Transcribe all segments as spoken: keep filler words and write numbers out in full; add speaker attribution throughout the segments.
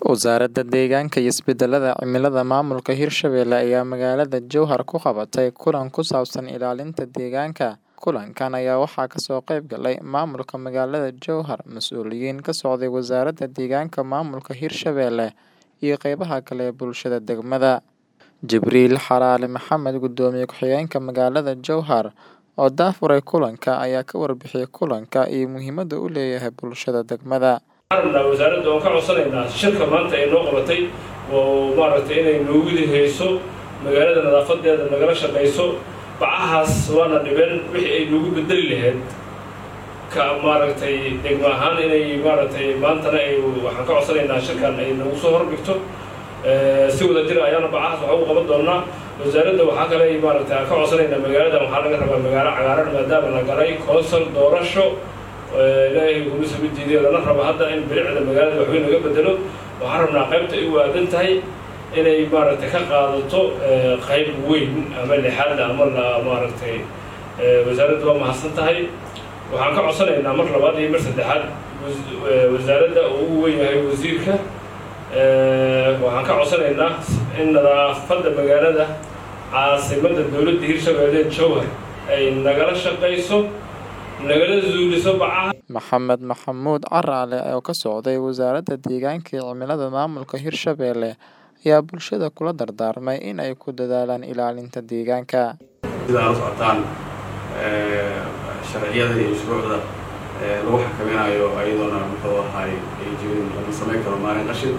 Speaker 1: Wasaaradda Deegaanka iyo Isbedelada Cimilada Maamulka Hirshabelle ayaa magaalada Jowhar ku qabatay kulan ku saabsan ilaalinta deegaanka. Kulankan ayaa waxaa ka soo qayb galay maamulka magaalada Jowhar, mas'uuliyiin ka socday Wasaaradda Deegaanka Maamulka Hirshabelle, iyo qaybaha kale ee bulshada degmada. Jibriil Xalaale Maxamed, Gudoomiye Ku-xigeenka magaalada Jowhar, oo daafuray kulanka, ayaa ka warbixiyay kulanka iyo muhiimadda uu leeyahay bulshada degmada.
Speaker 2: wasaaradda oo ka codsanaynaa shirka maanta ay noo qabatay oo maaragtay inay noogu hayso magaalada nadaafadeeda nagala shaqeyso bacahaas waana dhiban wixii ay noogu bedeli lahayd ka maaragtay degmo ahaan inay maaragtay maantana ay waxaan ka codsanaynaa shirkan ay noogu soo hordhigto si wada jir ayaana bacahaas waxa u qaban doonaa. wasaaradda waxaa kale ay maaragtay ka codsanaynaa magaalada waxaa laga rabaa magaalo cagaaran maadaama la galay koonsol doorasho ilaahay ugu soo diiday lana rabo hadda in bilicda magaalada wax weyn laga bedelo. waxaan rabnaa qaybta ay u aadan tahay inay maaragtay ka qaadato qayb weyn ama lixaad ama la maaragtay wasaaradda waa mahadsan tahay. waxaan ka codsanaynaa mar labaad iyo mar saddexaad wasaaradda uu ugu weyn yahay wasiirka waxaan ka codsanaynaa in nadaafadda magaalada caasimadda dowladda Hirshabelle Jowhar ay nagala shaqeyso nagala zuuliso bacaha.
Speaker 1: Maxamed Maxamuud Caraale oo ka socday Wasaaradda Deegaanka iyo Cimilada Maamulka Hirshabelle ayaa bulshada kula dardaarmay in ay ku dadaalaan ilaalinta deegaanka.
Speaker 3: sida ay socotaan sharciyada iyo shuruucda lagu xakameynayo ayadoona muxuu ahay ay jirin lama sameyn karo maalin qashin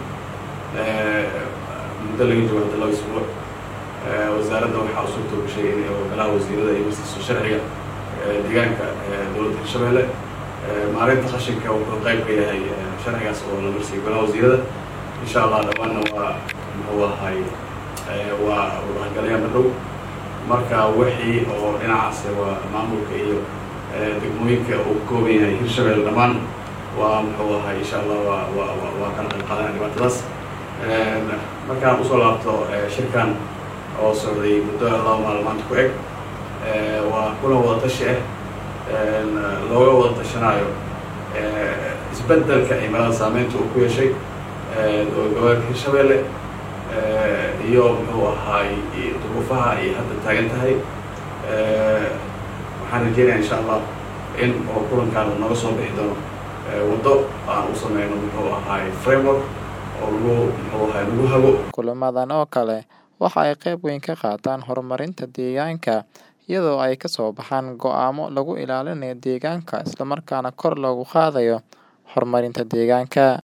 Speaker 3: muddo laga joogo hadda laba isbuuc. wasaaradda waxaa u suurto gashay in golaha wasiirada iyo wasiirka sharciga deegaanka dowladda Hirshabelle maalinta qashinka wuxuu qayb ka yahay sharcigaas oo la marsiiyay golaha wasiirada. insha Allah dhammaanna waa muxuu ahay waa wadahagalayaan dhow marka wixii oo dhinacaas waa maamulka iyo degmooyinka uu ka kooban yahay Hirshabelle dhammaan waa muxuu ahay insha Allah waa waa waa kana qayb qaadanaya dhibaatadaas. markaan usoo laabto shirkan oo socday muddo laba maalmood ku eg waa kulan wada tashi ah looga wada tashanayo isbedelka cimilada saameynta uu ku yeeshay gobolka Hirshabelle iyo muxuu ahay duruufaha ay hadda taagan tahay. waxaan rajeynayaa insha Allah in oo kulankaan naga soo bixi doono waddo aan u sameyno muxuu ahay framework oo lagu muxuu ahay lagu hago.
Speaker 1: Kulamadan oo kale waxa ay qayb weyn ka qaataan horumarinta deegaanka, iyadoo ay ka soo baxaan go'aamo lagu ilaalinayo deegaanka isla markaana kor loogu qaadayo horumarinta deegaanka.